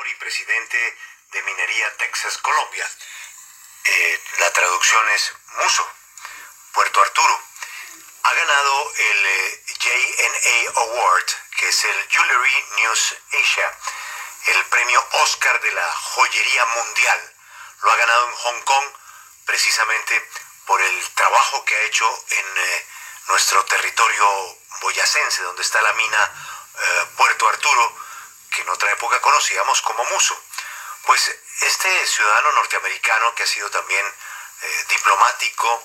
Y presidente de Minería Texas, Colombia. La traducción es Muso, Puerto Arturo. Ha ganado el JNA Award, que es el Jewelry News Asia, el premio Oscar de la joyería mundial. Lo ha ganado en Hong Kong precisamente por el trabajo que ha hecho en nuestro territorio boyacense, donde está la mina Puerto Arturo, que en otra época conocíamos como Muso. Pues este ciudadano norteamericano, que ha sido también diplomático,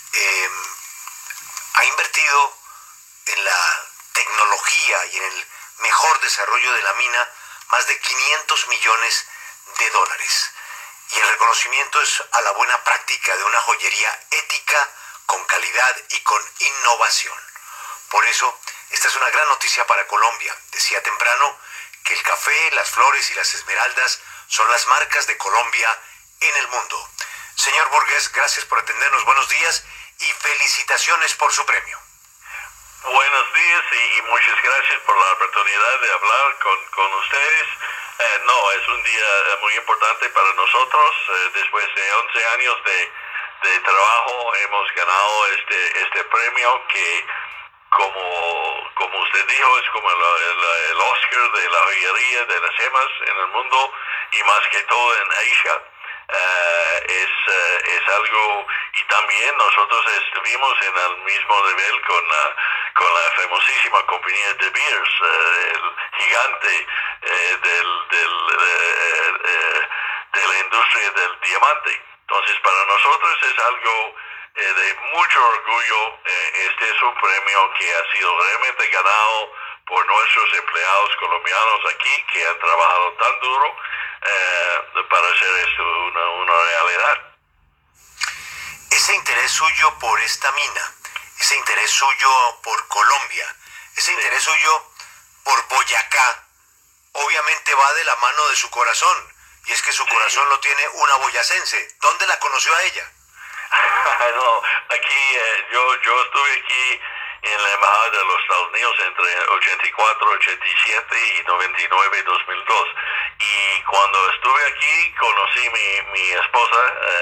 ha invertido en la tecnología y en el mejor desarrollo de la mina más de 500 millones de dólares. Y el reconocimiento es a la buena práctica de una joyería ética, con calidad y con innovación. Por eso, esta es una gran noticia para Colombia. Decía temprano que el café, las flores y las esmeraldas son las marcas de Colombia en el mundo. Señor Burgués, gracias por atendernos. Buenos días y felicitaciones por su premio. Buenos días y muchas gracias por la oportunidad de hablar con ustedes. Es un día muy importante para nosotros. Después de 11 años de trabajo hemos ganado este premio que, como usted dijo, es como el Oscar de la joyería, de las gemas en el mundo y más que todo en Asia. Es algo, y también nosotros estuvimos en el mismo nivel con la famosísima compañía De Beers, el gigante de la industria del diamante. Entonces, para nosotros es algo de mucho orgullo. Este es un premio que ha sido realmente ganado por nuestros empleados colombianos aquí, que han trabajado tan duro para hacer esto una realidad. Ese interés suyo por esta mina, ese interés suyo por Colombia, ese interés suyo por Boyacá, obviamente va de la mano de su corazón, y es que su corazón lo tiene una boyacense. ¿Dónde la conoció a ella? Aquí yo estuve aquí en la Embajada de los Estados Unidos entre 84, 87 y 99, 2002. Y cuando estuve aquí conocí mi esposa.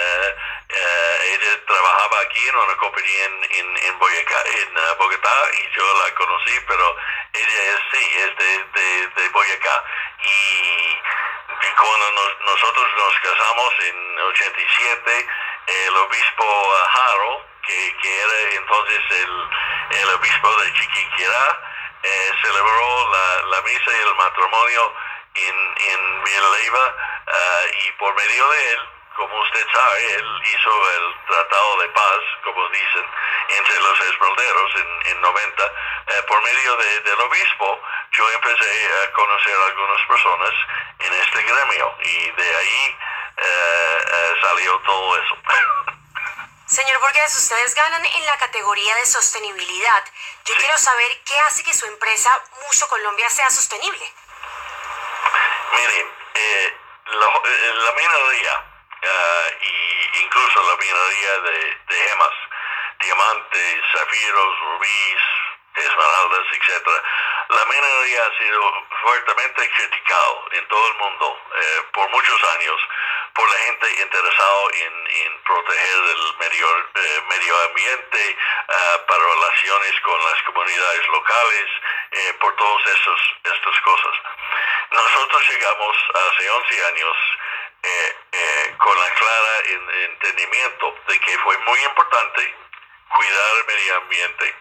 Ella trabajaba aquí en una compañía en Bogotá, y yo la conocí, pero ella es de Boyacá. Y cuando nosotros nos casamos en 87, el obispo Haro, que era entonces el obispo de Chiquinquirá, celebró la misa y el matrimonio en Villaleiva, y por medio de él, como usted sabe, él hizo el tratado de paz, como dicen, entre los esmeralderos en 90. Por medio del obispo, yo empecé a conocer a algunas personas en este gremio, y de ahí salió todo eso. Señor Burgués, ustedes ganan en la categoría de sostenibilidad. Yo quiero saber qué hace que su empresa Muso Colombia sea sostenible. Mire, la minería, y incluso la minería de gemas, diamantes, zafiros, rubíes, esmeraldas, etc. La minería ha sido fuertemente criticado en todo el mundo por muchos años por la gente interesada en proteger el medio ambiente, para relaciones con las comunidades locales, por todas estas cosas. Nosotros llegamos hace 11 años con la clara entendimiento de que fue muy importante cuidar el medio ambiente,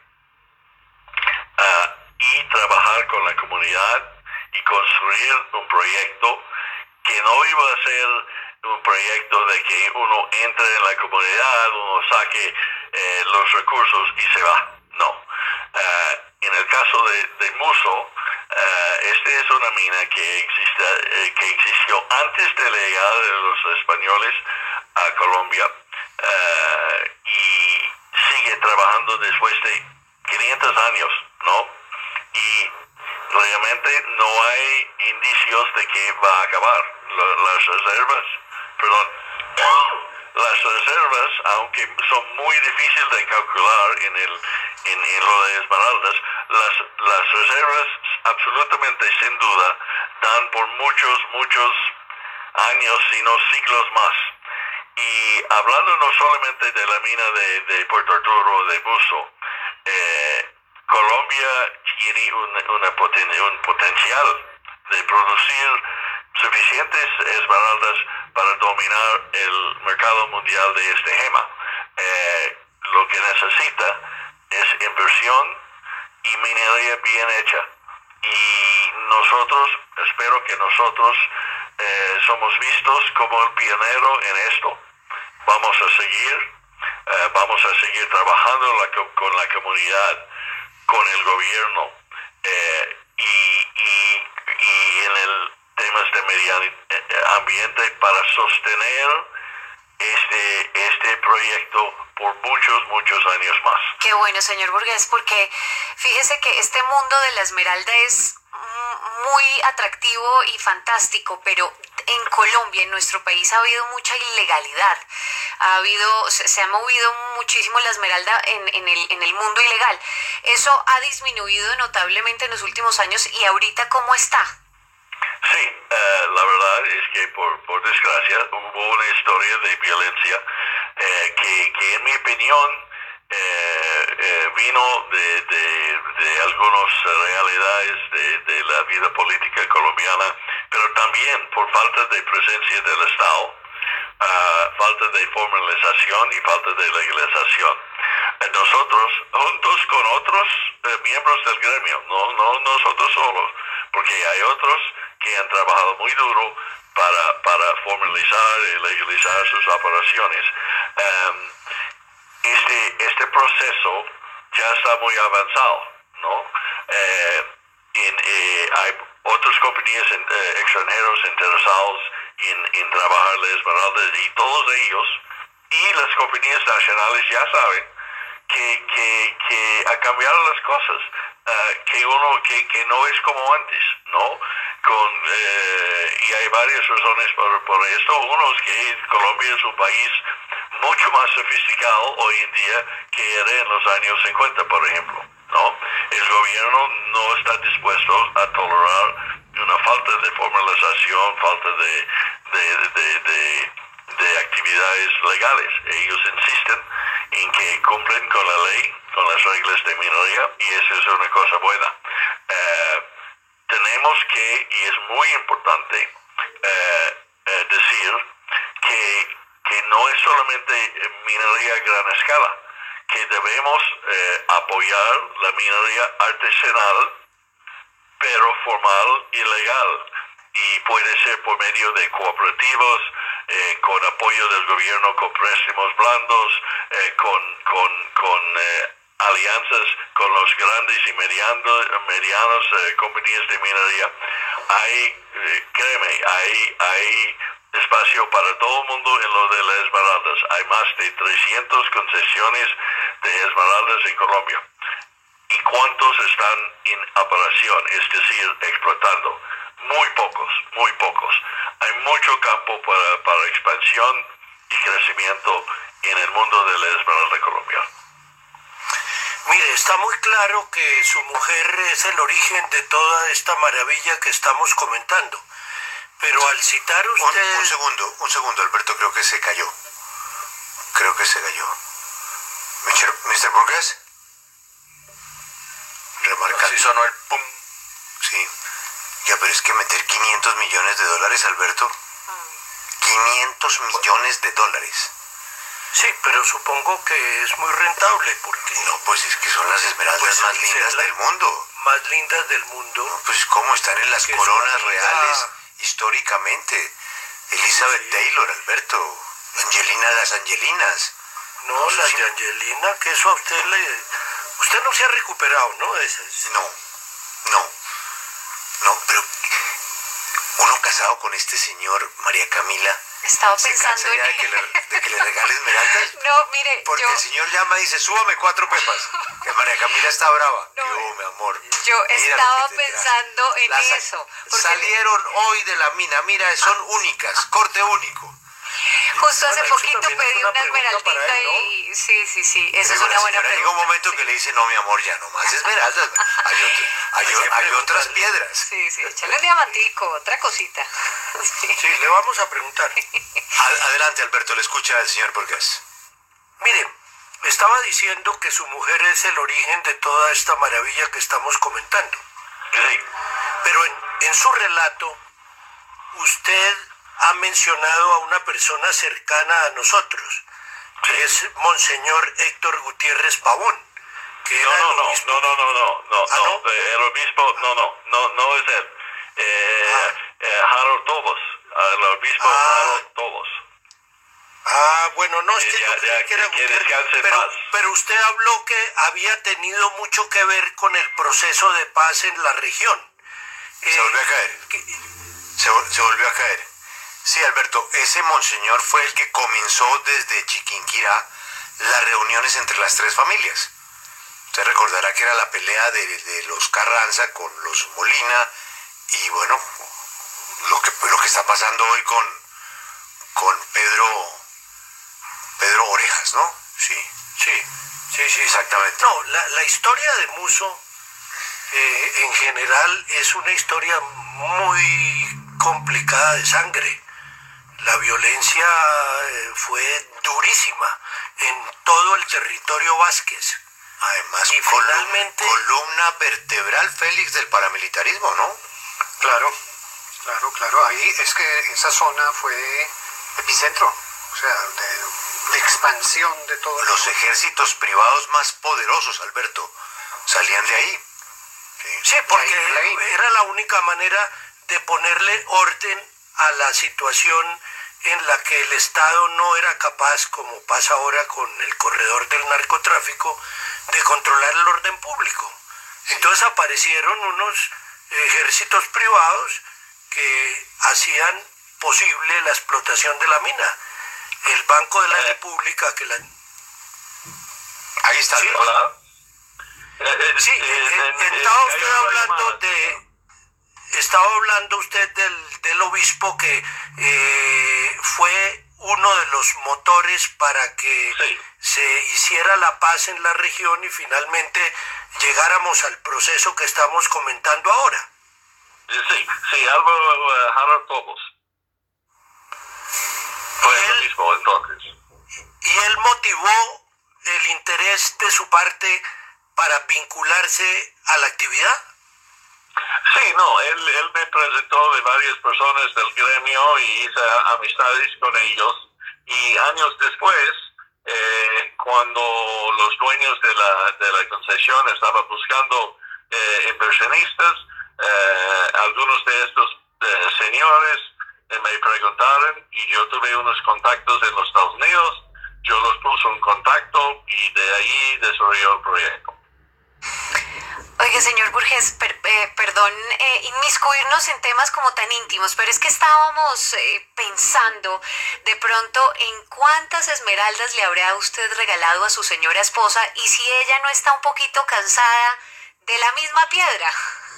y trabajar con la comunidad y construir un proyecto que no iba a ser un proyecto de que uno entre en la comunidad, uno saque los recursos y se va. No. En el caso de Muso, esta es una mina que existió antes de la llegada de los españoles a Colombia, y sigue trabajando después de 500 años, ¿no? Y realmente no hay indicios de que va a acabar. Las reservas, aunque son muy difíciles de calcular en lo de esmeraldas, las reservas absolutamente sin duda dan por muchos años, sino siglos más. Y hablando no solamente de la mina de Puerto Arturo o de Buzo, Colombia tiene un potencial de producir suficientes esmeraldas para dominar el mercado mundial de este gema. Lo que necesita es inversión y minería bien hecha. Y espero que nosotros somos vistos como el pionero en esto. Vamos a seguir trabajando con la comunidad, con el gobierno y en el temas de medio ambiente para sostener este proyecto por muchos años más. Qué bueno, señor Burgués, porque fíjese que este mundo de la esmeralda es muy atractivo y fantástico, pero en Colombia, en nuestro país, ha habido mucha ilegalidad. Se ha movido muchísimo la esmeralda en el mundo ilegal. Eso ha disminuido notablemente en los últimos años. ¿Y ahorita cómo está? Sí, la verdad es que por desgracia hubo una historia de violencia que en mi opinión vino de algunas realidades de la vida política colombiana, pero también por falta de presencia del Estado, falta de formalización y falta de legalización. Nosotros, juntos con otros miembros del gremio, no nosotros solos, porque hay otros que han trabajado muy duro para formalizar y legalizar sus operaciones. Este proceso ya está muy avanzado, ¿no? Hay otras compañías extranjeras interesadas en trabajar la esmeralda y todos ellos, y las compañías nacionales ya saben que ha cambiado las cosas, que no es como antes, ¿no? Y hay varias razones por esto. Uno es que Colombia es un país mucho más sofisticado hoy en día que era en los años 50, por ejemplo, ¿no? El gobierno no está dispuesto a tolerar una falta de formalización, falta de actividades legales. Ellos insisten en que cumplen con la ley, con las reglas de minería, y eso es una cosa buena. Tenemos que, y es muy importante, decir que no es solamente minería a gran escala, que debemos apoyar la minería artesanal, pero formal y legal. Y puede ser por medio de cooperativos, con apoyo del gobierno, con préstamos blandos, con alianzas con los grandes y medianos compañías de minería. Hay espacio para todo el mundo en lo de las esmeraldas. Hay más de 300 concesiones de esmeraldas en Colombia. ¿Y cuántos están en operación? Es decir, explotando. Muy pocos. Hay mucho campo para expansión y crecimiento en el mundo de la esmeralda colombiana. Mire, está muy claro que su mujer es el origen de toda esta maravilla que estamos comentando. Pero al citar usted... Un segundo, Alberto, creo que se cayó. Mr. Burgués. Remarcando. Así sonó el pum. Sí. Ya, pero es que meter $500 millones, Alberto. 500 millones de dólares. Sí, pero supongo que es muy rentable porque... No, pues es que son las esmeraldas más lindas del mundo. Más lindas del mundo. No, pues cómo están en las coronas reales históricamente. Elizabeth Taylor, Alberto. Las Angelinas. No, las de Angelina, que eso a usted le... Usted no se ha recuperado, ¿no? No, pero uno casado con este señor, María Camila... Estaba pensando en... de que le regale esmeraldas. No, mire, porque el señor llama y dice, súbame 4 pepas. Que María Camila está brava. No, mi amor. Yo estaba pensando en eso. Salieron hoy de la mina. Mira, son únicas. Corte único. Justo hace Bueno, eso poquito también es pedí una una pregunta para esmeraldita él, ¿no? y sí, esa es Digo, una la buena señora llega un pregunta. momento que le dice, no, mi amor, ya no más esmeraldas, hay otras piedras. Sí, échale un diamantico, otra cosita. Sí. Sí, le vamos a preguntar. Adelante, Alberto, le escucha el señor Burgués. Mire, estaba diciendo que su mujer es el origen de toda esta maravilla que estamos comentando. Sí. Pero en su relato, usted ha mencionado a una persona cercana a nosotros, que es Monseñor Héctor Gutiérrez Pavón, que era el obispo. No. ¿Ah, no? El obispo, no es él. Harold Tobos, el obispo Harold Tobos. Bueno, no, es que yo creí que era Gutiérrez, pero usted habló que había tenido mucho que ver con el proceso de paz en la región. Se volvió a caer. Se volvió a caer. Sí, Alberto, ese monseñor fue el que comenzó desde Chiquinquirá las reuniones entre las tres familias. Usted recordará que era la pelea de los Carranza con los Molina y bueno, lo que está pasando hoy con Pedro Orejas, ¿no? Sí, exactamente. No, la historia de Muso en general es una historia muy complicada de sangre. La violencia fue durísima en todo el territorio Vázquez. Además, y finalmente, columna vertebral, Félix, del paramilitarismo, ¿no? Claro. Ahí es que esa zona fue epicentro, o sea, de expansión de todo. Los ejércitos privados más poderosos, Alberto, salían de ahí. Sí, porque era la única manera de ponerle orden a la situación en la que el Estado no era capaz, como pasa ahora con el corredor del narcotráfico, de controlar el orden público. Entonces aparecieron unos ejércitos privados que hacían posible la explotación de la mina. El Banco de la República que la... Ahí está. Sí, Hola. Estaba hablando usted del obispo que fue uno de los motores para que se hiciera la paz en la región y finalmente llegáramos al proceso que estamos comentando ahora. Sí, Harold Tobos. Fue el obispo entonces. Y él motivó el interés de su parte para vincularse a la actividad. Sí, no, él me presentó de varias personas del gremio y hice amistades con ellos. Y años después, cuando los dueños de la concesión estaban buscando inversionistas, algunos de estos señores me preguntaron y yo tuve unos contactos en los Estados Unidos, yo los puse en contacto y de ahí desarrolló el proyecto. Oiga, señor Burgués, perdón inmiscuirnos en temas como tan íntimos, pero es que estábamos pensando de pronto en cuántas esmeraldas le habrá usted regalado a su señora esposa y si ella no está un poquito cansada de la misma piedra.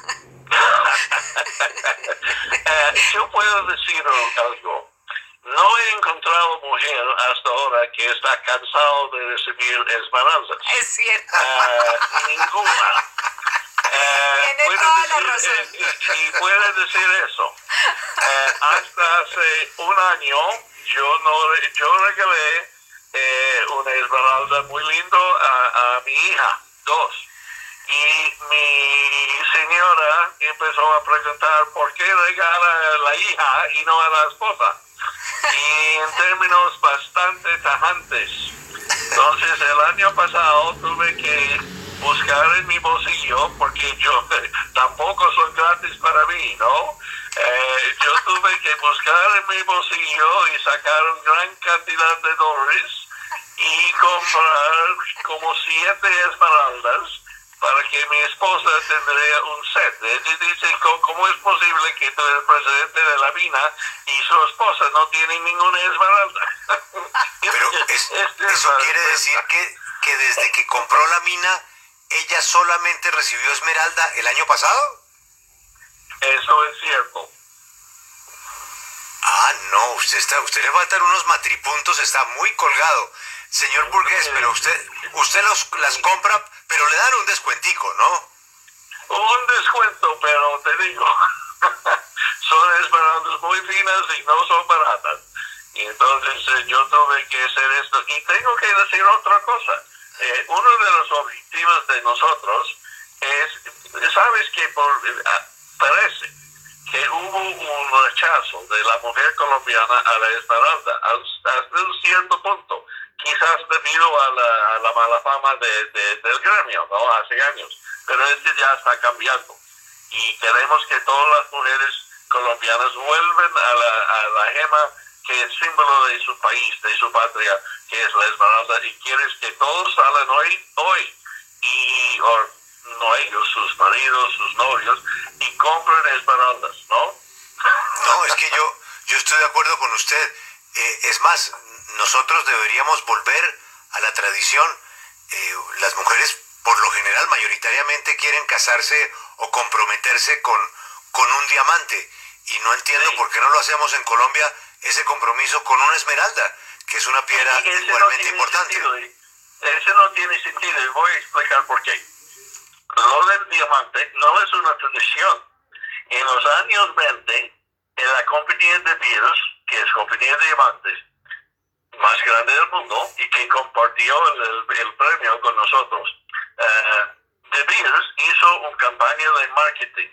Yo puedo decir algo. No he encontrado mujer hasta ahora que está cansado de recibir esmeraldas. Es cierto. Ninguna. Tiene toda la razón. Y puede decir eso. Hasta hace un año yo regalé una esmeralda muy lindo a mi hija, 2. Y mi señora empezó a preguntar por qué regala a la hija y no a la esposa. Y en términos bastante tajantes. Entonces el año pasado tuve que buscar en mi bolsillo, porque yo tampoco son gratis para mí, ¿no? Yo tuve que buscar en mi bolsillo y sacar una gran cantidad de dólares y comprar como 7 esmeraldas para que mi esposa tendría un set. Ella dice, ¿cómo es posible que tú eres el presidente de la mina y su esposa no tiene ninguna esmeralda? Pero eso quiere decir que desde que compró la mina, ella solamente recibió esmeralda el año pasado. Eso es cierto. No, usted le faltan unos matripuntos, está muy colgado. Señor Burgués, pero usted las compra, pero le dan un descuentico, ¿no? Un descuento, pero te digo, son esmeraldas muy finas y no son baratas. Y entonces yo tuve que hacer esto. Y tengo que decir otra cosa. Uno de los objetivos de nosotros es, sabes que parece que hubo un rechazo de la mujer colombiana a la esmeralda hasta un cierto punto, quizás debido a la mala fama del gremio, ¿no? Hace años. Pero ya está cambiando. Y queremos que todas las mujeres colombianas vuelvan a la gema que es símbolo de su país, de su patria, que es la esmeralda, y quieres que todos salgan hoy y no ellos, sus maridos, sus novios, y compren esmeraldas, ¿no? No, es que yo estoy de acuerdo con usted. Es más, nosotros deberíamos volver a la tradición. Las mujeres, por lo general, mayoritariamente quieren casarse o comprometerse con un diamante. Y no entiendo por qué no lo hacemos en Colombia, ese compromiso con una esmeralda, que es una piedra igualmente importante. Ese no tiene sentido, y voy a explicar por qué. Lo del diamante no es una tradición. En los años 20, en la compañía de Beers, que es compañía de diamantes más grande del mundo y que compartió el premio con nosotros, De Beers hizo una campaña de marketing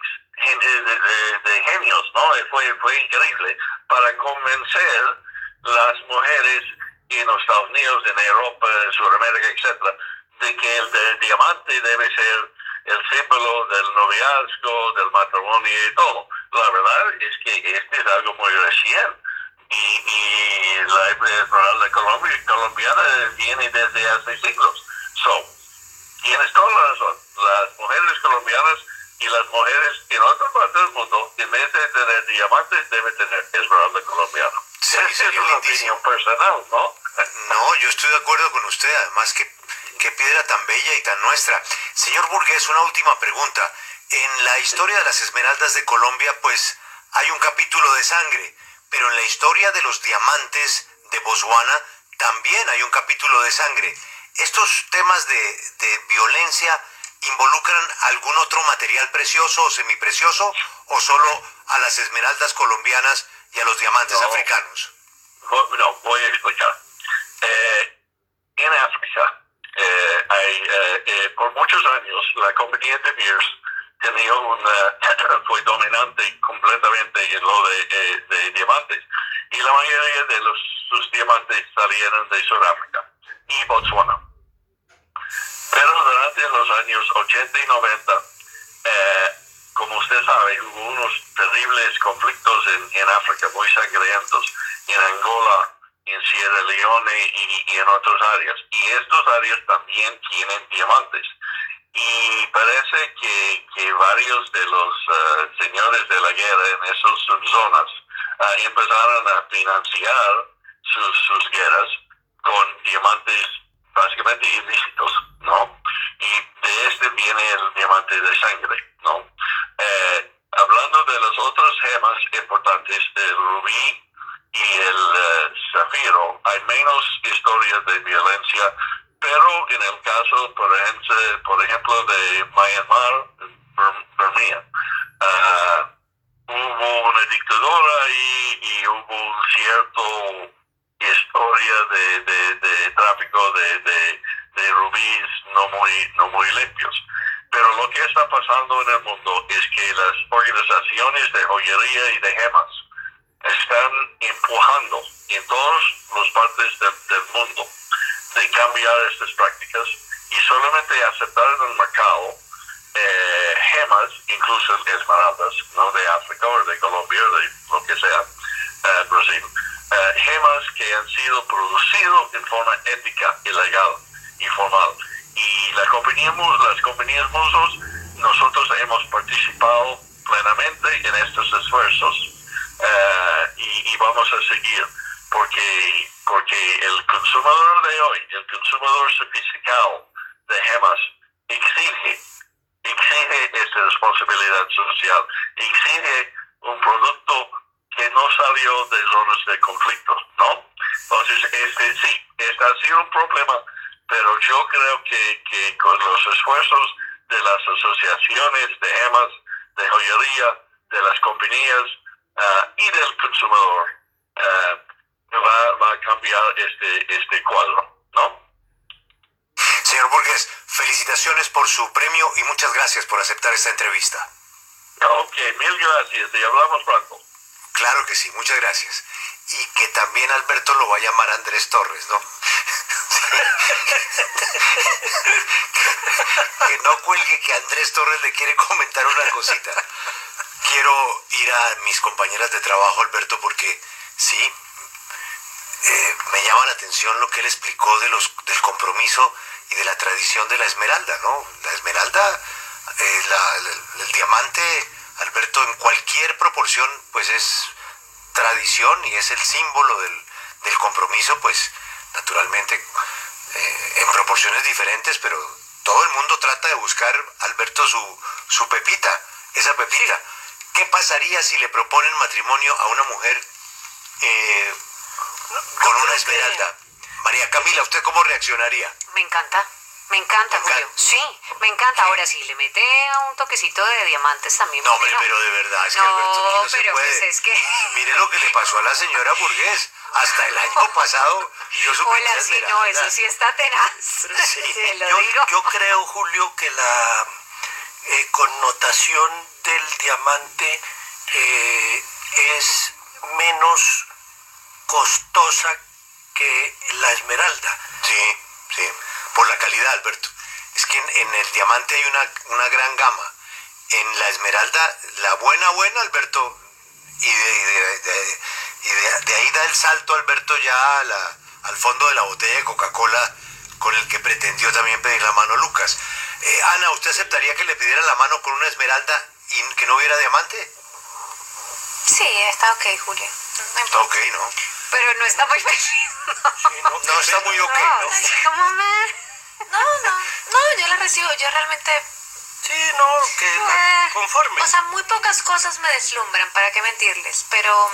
de genios, ¿no? Fue increíble para convencer las mujeres en los Estados Unidos, en Europa, en Sudamérica, etcétera, de que el diamante debe ser el símbolo del noviazgo, del matrimonio y todo. La verdad es que este es algo muy reciente. Y la esmeralda colombiana viene desde hace siglos. Tienes toda la razón. Las mujeres colombianas y las mujeres en otras partes del mundo, en vez de tener diamantes, deben tener esmeralda colombiana. Sí, esa es una opinión personal, ¿no? No, yo estoy de acuerdo con usted. Además, qué piedra tan bella y tan nuestra. Señor Burgués, una última pregunta. En la historia de las esmeraldas de Colombia, pues, hay un capítulo de sangre. Pero en la historia de los diamantes de Botswana también hay un capítulo de sangre. ¿Estos temas de violencia involucran algún otro material precioso o semiprecioso o solo a las esmeraldas colombianas y a los diamantes africanos? No, voy a explicar. En África, por muchos años, la compañía de Beers fue dominante completamente en lo de diamantes, y la mayoría de sus diamantes salieron de Sudáfrica y Botswana. Pero durante los años 80 y 90, como usted sabe, hubo unos terribles conflictos en África muy sangrientos, en Angola, en Sierra Leone y en otras áreas. Y estas áreas también tienen diamantes. Y parece que varios de los señores de la guerra en esas zonas empezaron a financiar sus guerras con diamantes básicamente ilícitos, ¿no? Y de este viene el diamante de sangre, ¿no? Hablando de las otras gemas importantes, el rubí y el zafiro, hay menos historias de violencia, pero en el caso, por ejemplo, de Myanmar, Burma, hubo una dictadura y hubo un cierto historia de tráfico de rubíes no muy limpios. Pero lo que está pasando en el mundo es que las organizaciones de joyería y de gemas están empujando en todas las partes del mundo de cambiar estas prácticas y solamente aceptar en el mercado gemas, incluso esmeraldas, ¿no? De África o de Colombia, de lo que sea, Brasil, gemas que han sido producidas en forma ética, ilegal y formal. Y las compañías musos, nosotros hemos participado plenamente en estos esfuerzos y vamos a seguir porque el consumidor de hoy, el consumidor sofisticado de gemas, exige esta responsabilidad social, exige un producto que no salió de zonas de conflictos, ¿no? Entonces, sí, este ha sido un problema, pero yo creo que con los esfuerzos de las asociaciones de gemas, de joyería, de las compañías y del consumidor, va a cambiar este cuadro, ¿no? Señor Burgues, felicitaciones por su premio y muchas gracias por aceptar esta entrevista. Ok, mil gracias, y hablamos pronto. Claro que sí, muchas gracias. Y que también Alberto lo va a llamar Andrés Torres, ¿no? Que no cuelgue que Andrés Torres le quiere comentar una cosita. Quiero ir a mis compañeras de trabajo, Alberto, porque sí, me llama la atención lo que él explicó del compromiso y de la tradición de la esmeralda, ¿no? La esmeralda, el diamante, Alberto, en cualquier proporción, pues es tradición y es el símbolo del compromiso, pues naturalmente en proporciones diferentes, pero todo el mundo trata de buscar, Alberto, su pepita, esa pepita. ¿Qué pasaría si le proponen matrimonio a una mujer con una esmeralda? María Camila, ¿usted cómo reaccionaría? Me encanta, Julio. Sí, me encanta. Ahora sí, le mete un toquecito de diamantes también. No, hombre, pero de verdad, es que Alberto, aquí no se pero puede. pues es que... Mire lo que le pasó a la señora Burgués. Hasta el año pasado dio su Hola, primera sí, esmeralda. no, eso sí está tenaz. Sí, Te lo digo. Yo creo, Julio, que la connotación del diamante es menos costosa que la esmeralda. Sí, sí, por la calidad, Alberto. Es que en el diamante hay una gran gama. En la esmeralda, la buena, Alberto, y de ahí da el salto, Alberto, ya al fondo de la botella de Coca-Cola con el que pretendió también pedir la mano Lucas. Ana, ¿usted aceptaría que le pidiera la mano con una esmeralda y que no hubiera diamante? Sí, está ok, Julio. No Está ok, ¿no? Pero no está muy feliz. No, está muy ok, ¿no? ¿Cómo me...? No, yo la recibo, yo realmente... Sí, no, que conforme. O sea, muy pocas cosas me deslumbran, para qué mentirles, pero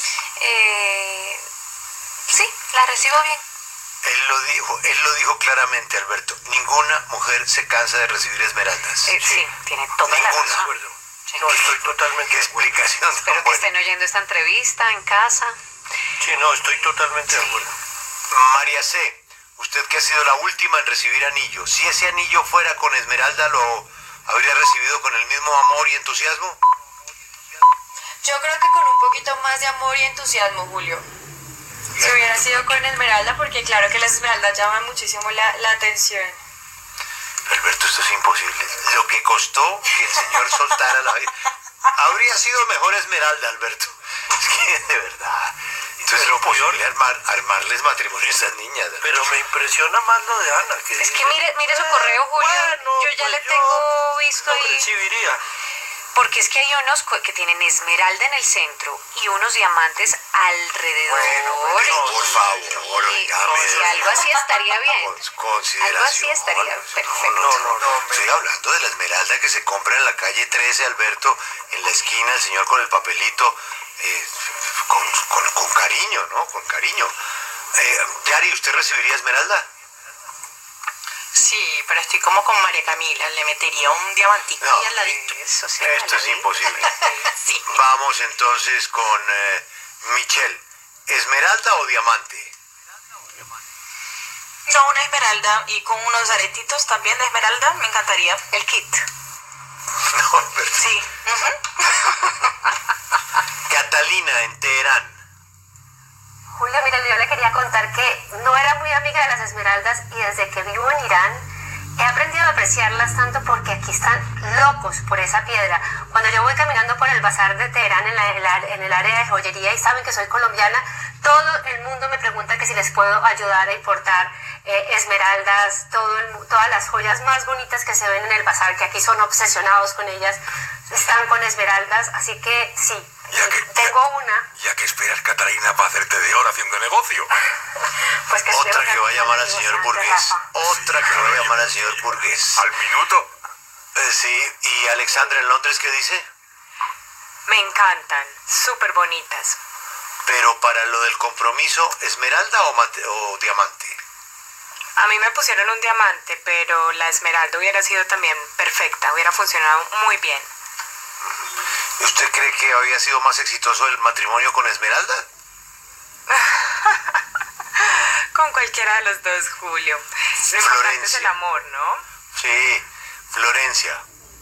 sí, la recibo bien. Él lo dijo claramente, Alberto. Ninguna mujer se cansa de recibir esmeraldas. Sí, tiene toda la Ninguna. razón. No, estoy totalmente Qué de acuerdo. explicación tan Espero que buena. estén oyendo esta entrevista en casa. Sí, no, estoy totalmente de acuerdo. María C., usted que ha sido la última en recibir anillo, si ese anillo fuera con esmeralda, ¿lo habría recibido con el mismo amor y entusiasmo? Yo creo que con un poquito más de amor y entusiasmo, Julio. Si hubiera sido con esmeralda, porque claro que las esmeraldas llaman muchísimo la atención. Alberto, esto es imposible. Lo que costó que el señor soltara la... Habría sido mejor esmeralda, Alberto. Es que, de verdad... Entonces es imposible armarles matrimonio a esas niñas. ¿Verdad? Pero me impresiona más lo de Ana. Que Es dice, que mire su correo, Julio. bueno, yo ya pues le tengo visto lo ahí. recibiría. Porque es que hay unos que tienen esmeralda en el centro y unos diamantes alrededor. No, por favor, oígame. Y algo así estaría bien. Consideración. Algo así estaría perfecto. No, estoy hablando de la esmeralda que se compra en la calle 13, Alberto, en la esquina, el señor con el papelito, con cariño, ¿no? Con cariño. Yari, ¿usted recibiría esmeralda? Sí, pero estoy como con María Camila, le metería un diamantito No, ahí al ladito. Eso sí. Esto es imposible. Sí. Vamos entonces con Michelle. ¿Esmeralda o diamante? No, una esmeralda y con unos aretitos también de esmeralda, me encantaría. El kit. No, Alberto. Sí. Catalina, en Teherán. Julia, mira, yo le quería contar que no era muy amiga de las esmeraldas y desde que vivo en Irán he aprendido a apreciarlas tanto porque aquí están locos por esa piedra. Cuando yo voy caminando por el bazar de Teherán en el área de joyería y saben que soy colombiana, todo el mundo me pregunta que si les puedo ayudar a importar esmeraldas, todas las joyas más bonitas que se ven en el bazar, que aquí son obsesionados con ellas, están con esmeraldas, así que sí. Tengo una. Ya que esperas, Catalina, para hacerte de oro haciendo negocio. Pues que Otra que va a llamar al señor Burgués. Otra que va a llamar al señor Burgués. Al minuto. Sí, y Alexandra en Londres, ¿qué dice? Me encantan, súper bonitas. Pero para lo del compromiso, ¿esmeralda o diamante? A mí me pusieron un diamante, pero la esmeralda hubiera sido también perfecta, hubiera funcionado muy bien. ¿Y usted cree que había sido más exitoso el matrimonio con esmeralda? Con cualquiera de los dos, Julio. Lo importante es el amor, ¿no? Sí, Florencia.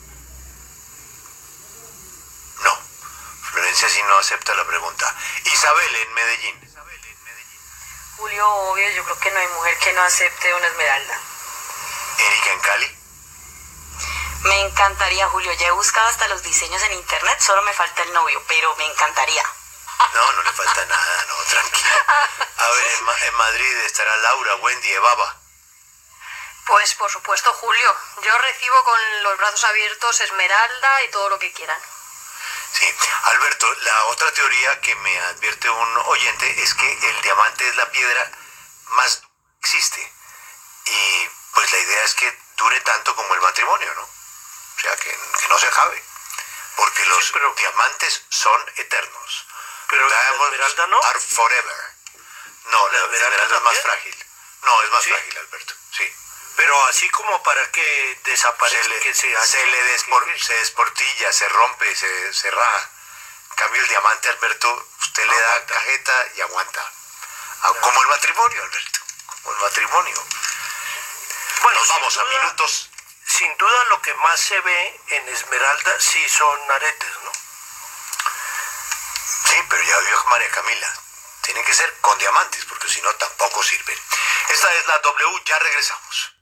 No, Florencia sí no acepta la pregunta. Isabel en Medellín. Julio, obvio, yo creo que no hay mujer que no acepte una esmeralda. Erika en Cali. Me encantaría, Julio, ya he buscado hasta los diseños en internet, solo me falta el novio, pero me encantaría. No, no le falta nada, no, tranquilo. A ver, en Madrid estará Laura, Wendy, Evaba. Pues por supuesto, Julio. Yo recibo con los brazos abiertos esmeralda y todo lo que quieran. Sí, Alberto, la otra teoría que me advierte un oyente es que el diamante es la piedra más que existe. Y pues la idea es que dure tanto como el matrimonio, ¿no? O sea, que no se acabe. Porque los diamantes son eternos. Pero la esmeralda no. Are forever. No, la esmeralda es más frágil. No, es más frágil, Alberto, sí. Pero así como para que desaparezca, se desportilla, se rompe, se raja. En cambio el diamante, Alberto, usted le da cajeta y aguanta. Como el matrimonio, Alberto, como el matrimonio. Bueno, nos vamos a minutos. Sin duda lo que más se ve en esmeralda sí son aretes, ¿no? Sí, pero ya vio María Camila. Tienen que ser con diamantes, porque si no tampoco sirven. Esta es la W, ya regresamos.